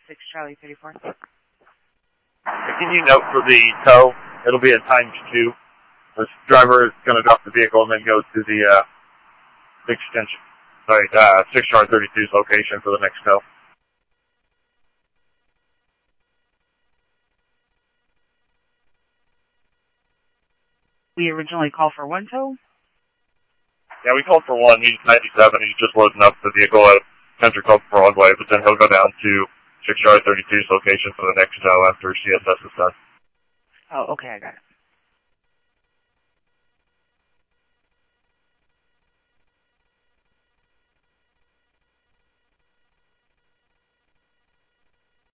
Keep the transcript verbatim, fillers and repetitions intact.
six Charlie thirty-four. Can you note for the tow? It'll be at times two. The driver is going to drop the vehicle and then go to the uh, extension. Sorry, uh, six Charlie thirty-two's location for the next tow. We originally called for one tow? Yeah, we called for one. He's ninety-seven. He's just loading up the vehicle at Country Club Broadway, but then he'll go down to six Charlie thirty-two's location for the next tow after C S S is done. Oh, okay, I got it.